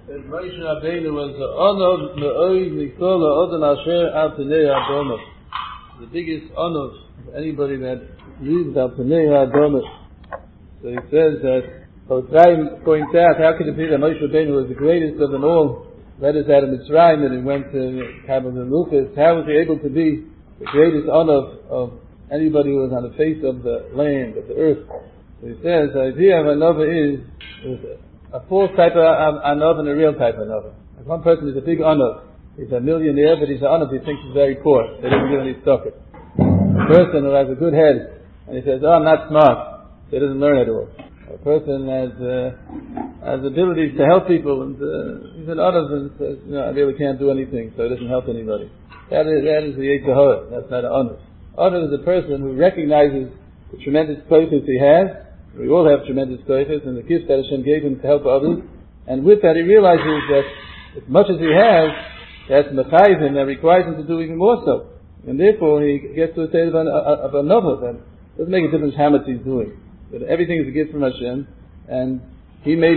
that Moshe Rabbeinu was the honor me'oid mikol ha'odam asher al pnei ha'adamah. The biggest honor of anybody that lives al pnei ha'adamah. So he says that Chaim points out, how could it be that Moshe Rabbeinu was the greatest of them all? Led us out of Mitzrayim and he went to Kabbalah and Luchas. How was he able to be the greatest honor of anybody who was on the face of the land, of the earth? So he says the idea of another is a false type of another and a real type of another. Like one person is a big honor. He's a millionaire, but he's an honor, he thinks he's very poor. They didn't give any stock. A person who has a good head, and he says, oh, I'm not smart, so he doesn't learn at all. A person has abilities to help people, and he's an honor and says, I really can't do anything, so he doesn't help anybody. That is the Yetzer Hara. That's not an honor. Honor is a person who recognizes the tremendous purpose he has. We all have tremendous purpose, and the gift that Hashem gave him to help others. And with that, he realizes that as much as he has, that's mechayiv him, that requires him to do even more so. And therefore, he gets to a state of another. That doesn't make a difference how much he's doing. But everything is a gift from Hashem, and he may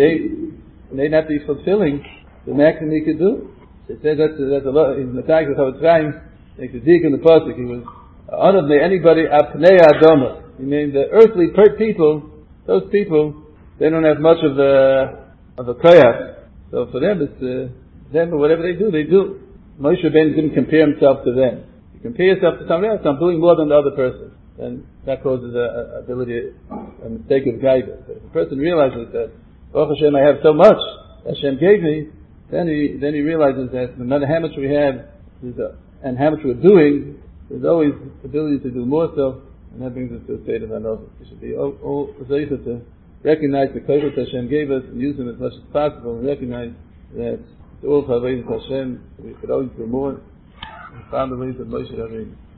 not be fulfilling the maximum he could do. So it says that's a lot. In the time of Chofetz Chaim, like the Dik in the pasuk, he was honored by anybody apnei adama. He means the earthly people, those people, they don't have much of a koyach. So for them, it's them, whatever they do. Moshe Rabbeinu didn't compare himself to them. You compare yourself to somebody else, I'm doing more than the other person. And that causes a mistake of guidance. If a person realizes that, Baruch Hashem, I have so much Hashem gave me, then he realizes that no matter how much we have and how much we're doing, there's always the ability to do more so, and that brings us to a state of another. We should be all to recognize the koyach that Hashem gave us and use them as much as possible, and recognize that it's all for Hashem. We could always do more and find the ways of Moshe Rabbeinu.